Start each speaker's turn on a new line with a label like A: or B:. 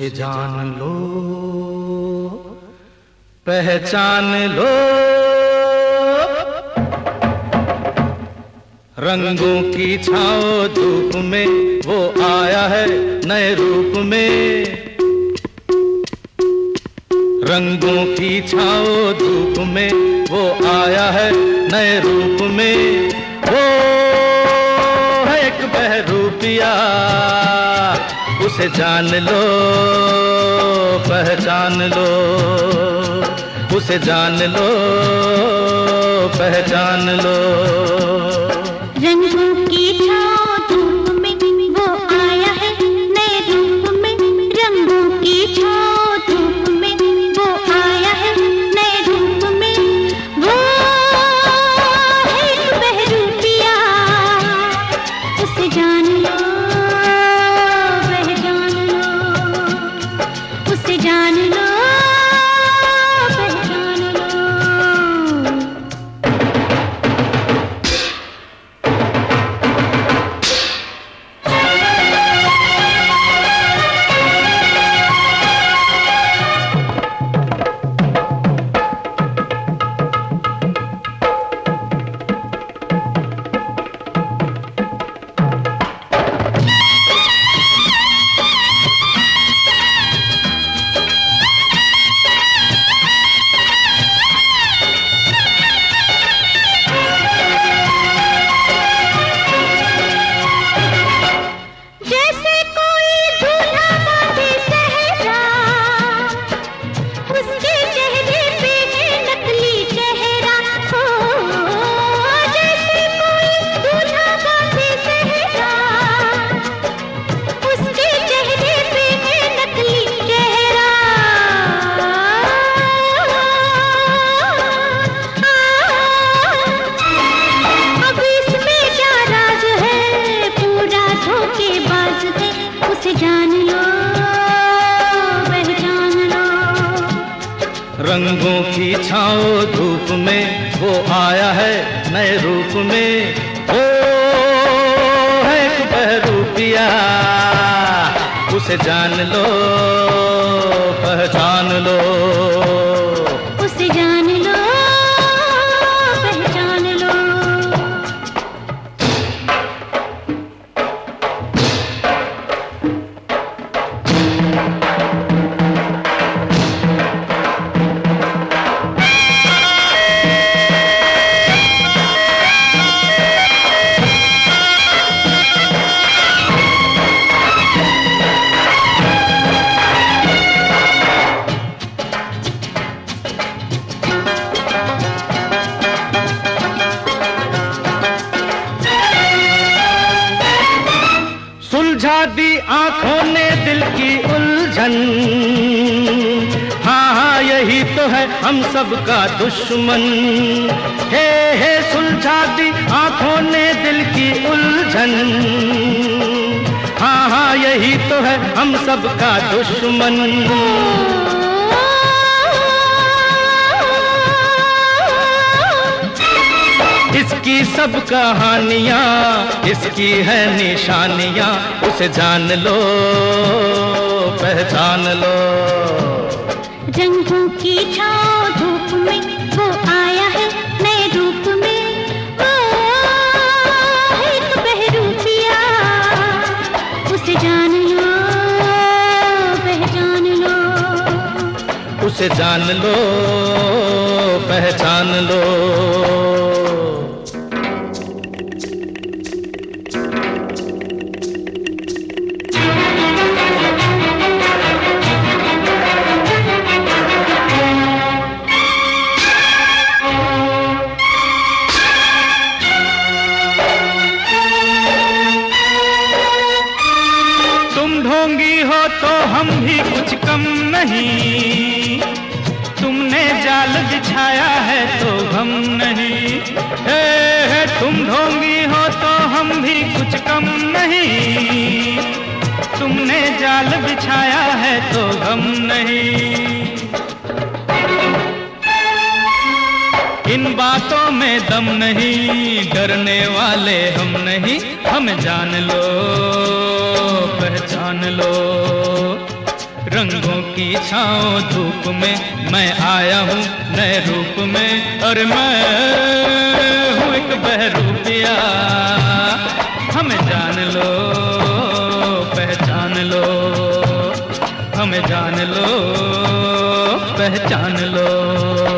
A: उसे जान लो, पहचान लो। रंगों की छाओ धूप में वो आया है नए रूप में। रंगों की छाओ धूप में वो आया है नए रूप में। वो है एक बहरूपिया, उसे जान लो, पहचान लो। उसे जान लो, पहचान लो।
B: रंगों की छाओ धूप में वो आया है नए रूप में। रंगों की छाओ धूप में वो आया है नए रूप में। वो है एक बहरूपिया, उसे जान लो, पहचान लो। उसे जान लो, जान लो, पहचान लो।
A: रंगों की छाओ धूप में वो आया है नए रूप में। वो है एक बहरूपिया, उसे जान लो, पहचान लो।
B: उसे जान लो, पहचान लो।
A: सुलझा दी आंखों ने दिल की उलझन। हाँ हाँ यही तो है हम सब का दुश्मन। हे सुलझा दी आंखों ने दिल की उलझन। हाँ हाँ यही तो है हम सब का दुश्मन। इसकी सब कहानियाँ, इसकी है निशानियाँ। उसे जान लो, पहचान लो।
B: रंगों की छाओ धूप में वो आया है नए रूप में। वो है एक बहरूपिया, उसे जान लो, पहचान लो।
A: उसे जान लो, पहचान लो। ढोंगी हो तो हम भी कुछ कम नहीं। तुमने जाल बिछाया है तो हम नहीं। हे तुम ढोंगी हो तो हम भी कुछ कम नहीं। तुमने जाल बिछाया है तो हम नहीं। इन बातों में दम नहीं, डरने वाले हम नहीं। हमें जान लो, पहचान लो। रंगों की छाँव धूप में मैं आया हूँ नए रूप में, और मैं हूँ एक बहरूपिया। हमें जान लो पहचान लो, हमें जान लो पहचान लो।